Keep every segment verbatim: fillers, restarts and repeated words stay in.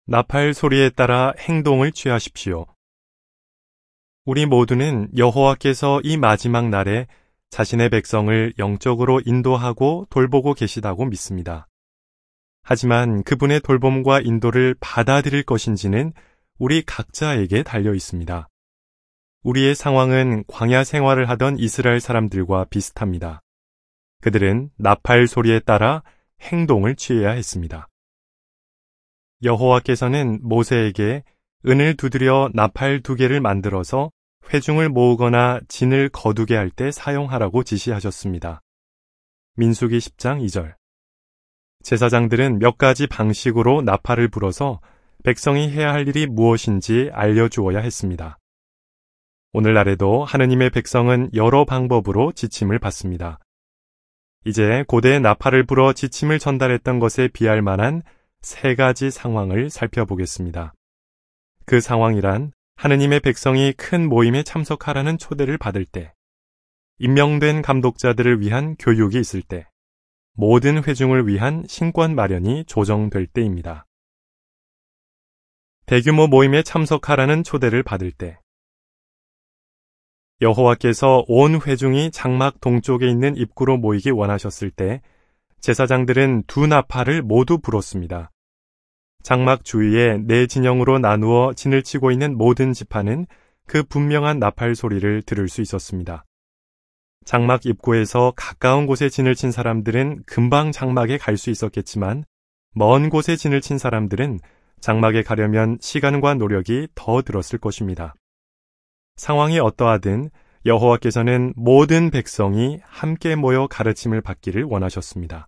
나팔 소리에 따라 행동을 취하십시오. 우리 모두는 여호와께서 이 마지막 날에 자신의 백성을 영적으로 인도하고 돌보고 계시다고 믿습니다. 하지만 그분의 돌봄과 인도를 받아들일 것인지는 우리 각자에게 달려 있습니다. 우리의 상황은 광야 생활을 하던 이스라엘 사람들과 비슷합니다. 그들은 나팔 소리에 따라 행동을 취해야 했습니다. 여호와께서는 모세에게 은을 두드려 나팔 두 개를 만들어서 회중을 모으거나 진을 거두게 할 때 사용하라고 지시하셨습니다. 민수기 십 장 이 절. 제사장들은 몇 가지 방식으로 나팔을 불어서 백성이 해야 할 일이 무엇인지 알려주어야 했습니다. 오늘날에도 하느님의 백성은 여러 방법으로 지침을 받습니다. 이제 고대 나팔을 불어 지침을 전달했던 것에 비할 만한 세 가지 상황을 살펴보겠습니다. 그 상황이란 하느님의 백성이 큰 모임에 참석하라는 초대를 받을 때, 임명된 감독자들을 위한 교육이 있을 때, 모든 회중을 위한 신권 마련이 조정될 때입니다. 대규모 모임에 참석하라는 초대를 받을 때, 여호와께서 온 회중이 장막 동쪽에 있는 입구로 모이기 원하셨을 때 제사장들은 두 나팔을 모두 불었습니다. 장막 주위에 네 진영으로 나누어 진을 치고 있는 모든 지파는 그 분명한 나팔 소리를 들을 수 있었습니다. 장막 입구에서 가까운 곳에 진을 친 사람들은 금방 장막에 갈 수 있었겠지만 먼 곳에 진을 친 사람들은 장막에 가려면 시간과 노력이 더 들었을 것입니다. 상황이 어떠하든 여호와께서는 모든 백성이 함께 모여 가르침을 받기를 원하셨습니다.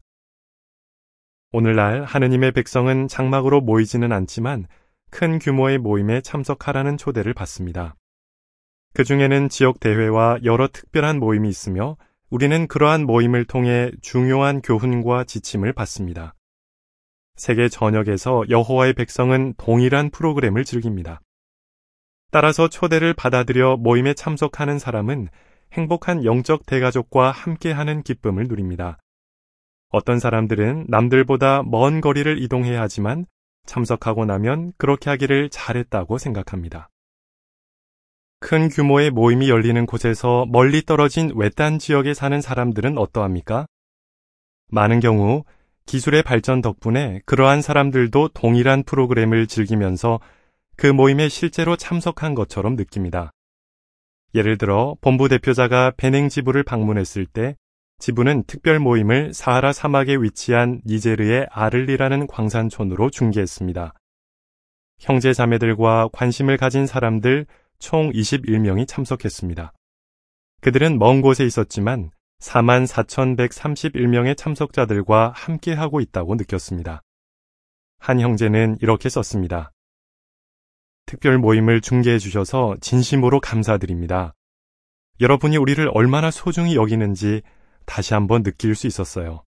오늘날 하느님의 백성은 장막으로 모이지는 않지만 큰 규모의 모임에 참석하라는 초대를 받습니다. 그 중에는 지역 대회와 여러 특별한 모임이 있으며 우리는 그러한 모임을 통해 중요한 교훈과 지침을 받습니다. 세계 전역에서 여호와의 백성은 동일한 프로그램을 즐깁니다. 따라서 초대를 받아들여 모임에 참석하는 사람은 행복한 영적 대가족과 함께하는 기쁨을 누립니다. 어떤 사람들은 남들보다 먼 거리를 이동해야 하지만 참석하고 나면 그렇게 하기를 잘했다고 생각합니다. 큰 규모의 모임이 열리는 곳에서 멀리 떨어진 외딴 지역에 사는 사람들은 어떠합니까? 많은 경우 기술의 발전 덕분에 그러한 사람들도 동일한 프로그램을 즐기면서 그 모임에 실제로 참석한 것처럼 느낍니다. 예를 들어 본부 대표자가 베냉 지부를 방문했을 때 지부는 특별 모임을 사하라 사막에 위치한 니제르의 아를리라는 광산촌으로 중계했습니다. 형제 자매들과 관심을 가진 사람들 총 이십일 명이 참석했습니다. 그들은 먼 곳에 있었지만 사만 사천백삼십일 명의 참석자들과 함께하고 있다고 느꼈습니다. 한 형제는 이렇게 썼습니다. 특별 모임을 중계해 주셔서 진심으로 감사드립니다. 여러분이 우리를 얼마나 소중히 여기는지 다시 한번 느낄 수 있었어요.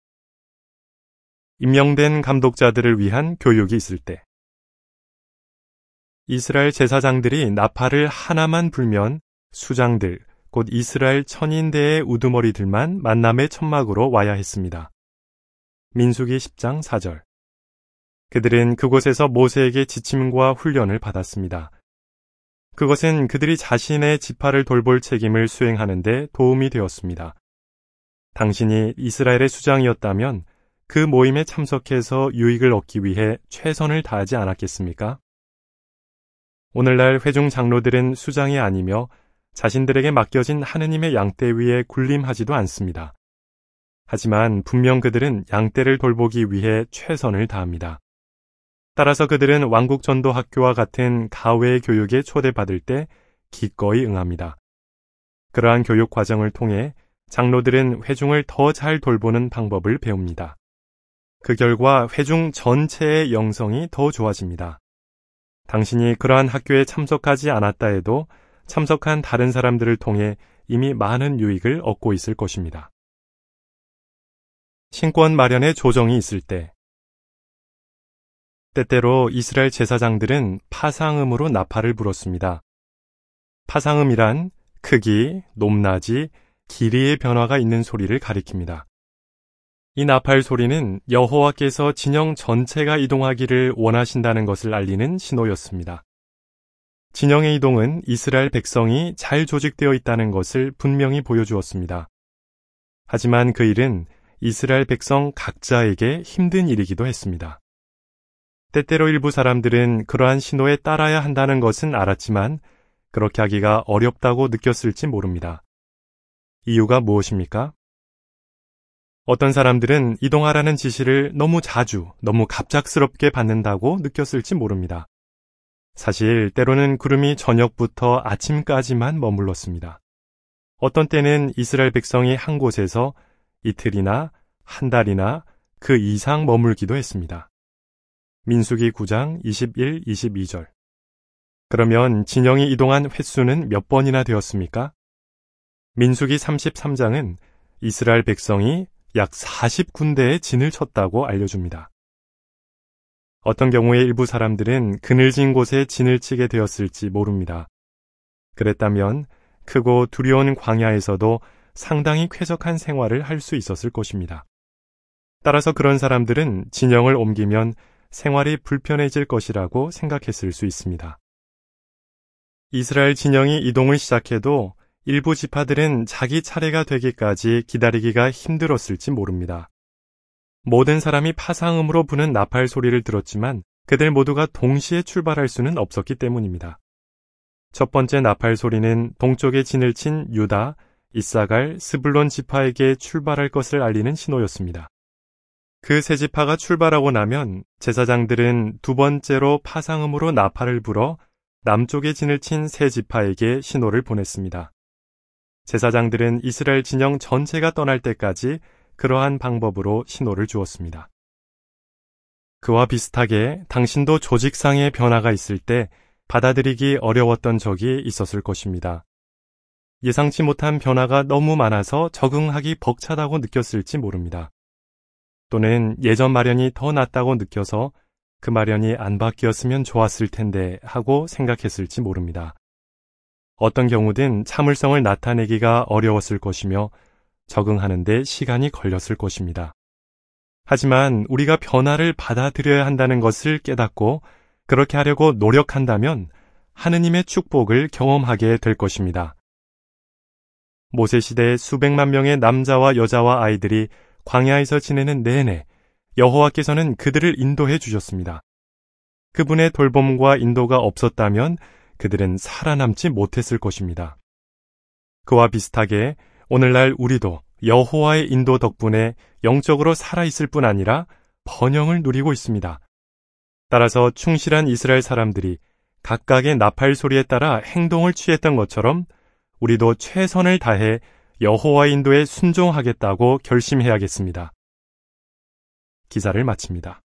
임명된 감독자들을 위한 교육이 있을 때, 이스라엘 제사장들이 나팔을 하나만 불면 수장들, 곧 이스라엘 천인대의 우두머리들만 만남의 천막으로 와야 했습니다. 민수기 십 장 사 절. 그들은 그곳에서 모세에게 지침과 훈련을 받았습니다. 그것은 그들이 자신의 지파를 돌볼 책임을 수행하는 데 도움이 되었습니다. 당신이 이스라엘의 수장이었다면 그 모임에 참석해서 유익을 얻기 위해 최선을 다하지 않았겠습니까? 오늘날 회중 장로들은 수장이 아니며 자신들에게 맡겨진 하느님의 양떼 위에 군림하지도 않습니다. 하지만 분명 그들은 양떼를 돌보기 위해 최선을 다합니다. 따라서 그들은 왕국전도학교와 같은 가외 교육에 초대받을 때 기꺼이 응합니다. 그러한 교육 과정을 통해 장로들은 회중을 더 잘 돌보는 방법을 배웁니다. 그 결과 회중 전체의 영성이 더 좋아집니다. 당신이 그러한 학교에 참석하지 않았다 해도 참석한 다른 사람들을 통해 이미 많은 유익을 얻고 있을 것입니다. 신권 마련의 조정이 있을 때, 때때로 이스라엘 제사장들은 파상음으로 나팔을 불었습니다. 파상음이란 크기, 높낮이, 길이의 변화가 있는 소리를 가리킵니다. 이 나팔 소리는 여호와께서 진영 전체가 이동하기를 원하신다는 것을 알리는 신호였습니다. 진영의 이동은 이스라엘 백성이 잘 조직되어 있다는 것을 분명히 보여주었습니다. 하지만 그 일은 이스라엘 백성 각자에게 힘든 일이기도 했습니다. 때때로 일부 사람들은 그러한 신호에 따라야 한다는 것은 알았지만 그렇게 하기가 어렵다고 느꼈을지 모릅니다. 이유가 무엇입니까? 어떤 사람들은 이동하라는 지시를 너무 자주, 너무 갑작스럽게 받는다고 느꼈을지 모릅니다. 사실 때로는 구름이 저녁부터 아침까지만 머물렀습니다. 어떤 때는 이스라엘 백성이 한 곳에서 이틀이나 한 달이나 그 이상 머물기도 했습니다. 민수기 구 장 이십일, 이십이 절. 그러면 진영이 이동한 횟수는 몇 번이나 되었습니까? 민수기 삼십삼 장은 이스라엘 백성이 약 사십 군데의 진을 쳤다고 알려줍니다. 어떤 경우에 일부 사람들은 그늘진 곳에 진을 치게 되었을지 모릅니다. 그랬다면 크고 두려운 광야에서도 상당히 쾌적한 생활을 할 수 있었을 것입니다. 따라서 그런 사람들은 진영을 옮기면 생활이 불편해질 것이라고 생각했을 수 있습니다. 이스라엘 진영이 이동을 시작해도 일부 지파들은 자기 차례가 되기까지 기다리기가 힘들었을지 모릅니다. 모든 사람이 파상음으로 부는 나팔 소리를 들었지만 그들 모두가 동시에 출발할 수는 없었기 때문입니다. 첫 번째 나팔 소리는 동쪽에 진을 친 유다, 이사갈, 스불론 지파에게 출발할 것을 알리는 신호였습니다. 그 세 지파가 출발하고 나면 제사장들은 두 번째로 파상음으로 나팔을 불어 남쪽에 진을 친 세 지파에게 신호를 보냈습니다. 제사장들은 이스라엘 진영 전체가 떠날 때까지 그러한 방법으로 신호를 주었습니다. 그와 비슷하게 당신도 조직상의 변화가 있을 때 받아들이기 어려웠던 적이 있었을 것입니다. 예상치 못한 변화가 너무 많아서 적응하기 벅차다고 느꼈을지 모릅니다. 또는 예전 마련이 더 낫다고 느껴서 그 마련이 안 바뀌었으면 좋았을 텐데 하고 생각했을지 모릅니다. 어떤 경우든 참을성을 나타내기가 어려웠을 것이며 적응하는 데 시간이 걸렸을 것입니다. 하지만 우리가 변화를 받아들여야 한다는 것을 깨닫고 그렇게 하려고 노력한다면 하느님의 축복을 경험하게 될 것입니다. 모세시대에 수백만 명의 남자와 여자와 아이들이 광야에서 지내는 내내 여호와께서는 그들을 인도해 주셨습니다. 그분의 돌봄과 인도가 없었다면 그들은 살아남지 못했을 것입니다. 그와 비슷하게 오늘날 우리도 여호와의 인도 덕분에 영적으로 살아있을 뿐 아니라 번영을 누리고 있습니다. 따라서 충실한 이스라엘 사람들이 각각의 나팔 소리에 따라 행동을 취했던 것처럼 우리도 최선을 다해 여호와의 인도에 순종하겠다고 결심해야겠습니다. 기사를 마칩니다.